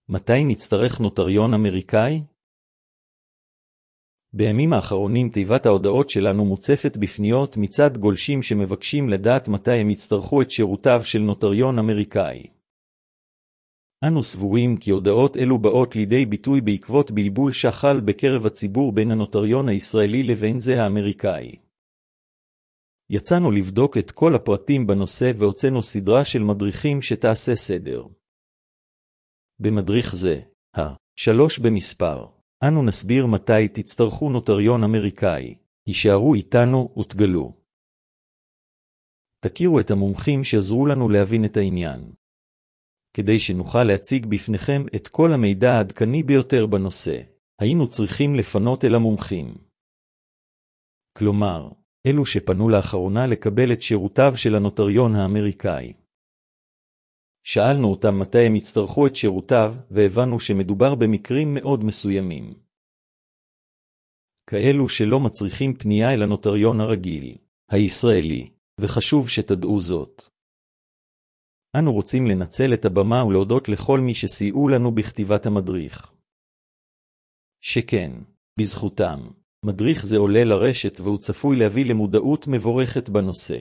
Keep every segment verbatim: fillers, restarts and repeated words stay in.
מתי נצטרך נוטריון אמריקאי? בימים האחרונים תיבת ההודעות שלנו מוצפת בפניות מצד גולשים שמבקשים לדעת מתי הם יצטרכו את שירותיו של נוטריון אמריקאי. אנו סבורים כי הודעות אלו באות לידי ביטוי בעקבות בלבול שחל בקרב הציבור בין הנוטריון הישראלי לבין זה האמריקאי. יצאנו לבדוק את כל הפרטים בנושא והוצאנו סדרה של מדריכים שתעשה סדר. במדריך זה, ה-שלוש במספר, אנו נסביר מתי תצטרכו נוטריון אמריקאי. הישארו איתנו ותגלו. תכירו את המומחים שעזרו לנו להבין את העניין, כדי שנוכל להציג בפניכם את כל המידע העדכני ביותר בנושא. היינו צריכים לפנות אל המומחים, כלומר, אלו שפנו לאחרונה לקבל את שירותיו של הנוטריון האמריקאי. שאלנו אותם מתי הם יצטרכו את שירותיו, והבנו שמדובר במקרים מאוד מסוימים, כאלו שלא מצריכים פנייה אל הנוטריון הרגיל, הישראלי, וחשוב שתדעו זאת. אנו רוצים לנצל את הבמה ולהודות לכל מי שסייעו לנו בכתיבת המדריך. שכן, בזכותם, מדריך זה עולה לרשת והוא צפוי להביא למודעות מבורכת בנושא.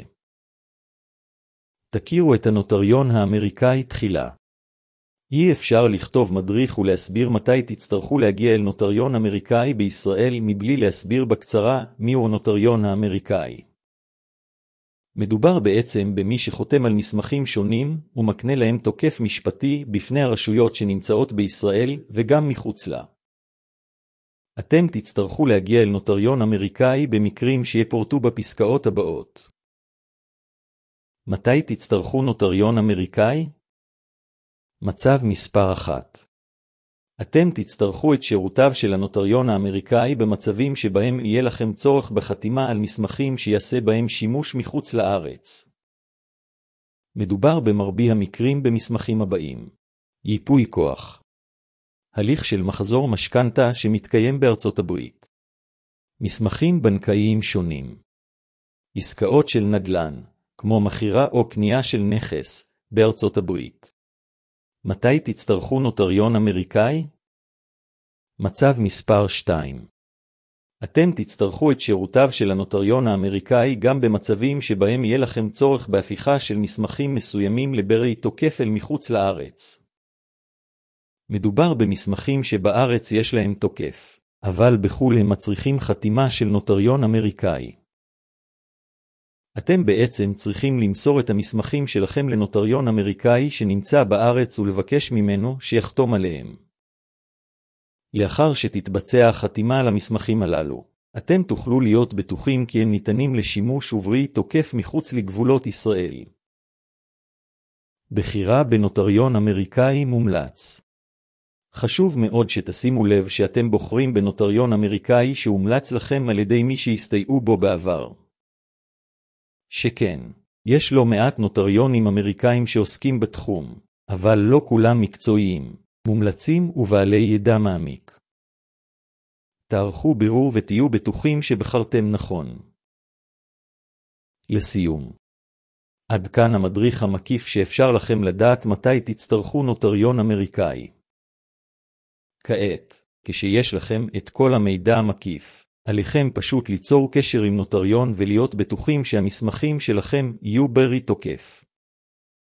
תכירו את הנוטריון האמריקאי תחילה. אי אפשר לכתוב מדריך ולהסביר מתי תצטרכו להגיע אל נוטריון אמריקאי בישראל מבלי להסביר בקצרה מיהו הנוטריון האמריקאי. מדובר בעצם במי שחותם על מסמכים שונים ומקנה להם תוקף משפטי בפני הרשויות שנמצאות בישראל וגם מחוץ לה. אתם תצטרכו להגיע אל נוטריון אמריקאי במקרים שיפורטו בפסקאות הבאות. מתי תצטרכו נוטריון אמריקאי? מצב מספר אחת. אתם תצטרכו את שירותיו של הנוטריון האמריקאי במצבים שבהם יהיה לכם צורך בחתימה על מסמכים שיעשה בהם שימוש מחוץ לארץ. מדובר במרבי המקרים במסמכים הבאים: ייפוי כוח, הליך של מחזור משכנתה שמתקיים בארצות הברית, מסמכים בנקאיים שונים, עסקאות של נדל"ן, כמו מחירה או קנייה של נכס, בארצות הברית. מתי תצטרכו נוטריון אמריקאי? מצב מספר שתיים. אתם תצטרכו את שירותיו של הנוטריון האמריקאי גם במצבים שבהם יהיה לכם צורך בהפיכה של מסמכים מסוימים לברי תוקף אל מחוץ לארץ. מדובר במסמכים שבארץ יש להם תוקף, אבל בחו"ל הם מצריכים חתימה של נוטריון אמריקאי. אתם בעצם צריכים למסור את המסמכים שלכם לנוטריון אמריקאי שנמצא בארץ ולבקש ממנו שיחתום עליהם. לאחר שתתבצע החתימה על המסמכים הללו, אתם תוכלו להיות בטוחים כי הם ניתנים לשימוש וברי תוקף מחוץ לגבולות ישראל. בחירה בנוטריון אמריקאי מומלץ. חשוב מאוד שתשימו לב שאתם בוחרים בנוטריון אמריקאי שהומלץ לכם על ידי מי שהסתייעו בו בעבר. שכן, יש לא מעט נוטריונים אמריקאים שעוסקים בתחום, אבל לא כולם מקצועיים, מומלצים ובעלי ידע מעמיק. תערכו בירור ותהיו בטוחים שבחרתם נכון. לסיום, עד כאן המדריך המקיף שאפשר לכם לדעת מתי תצטרכו נוטריון אמריקאי. כעת, כשיש לכם את כל המידע המקיף, עליכם פשוט ליצור קשר עם נוטריון ולהיות בטוחים שהמסמכים שלכם יהיו ברי תוקף.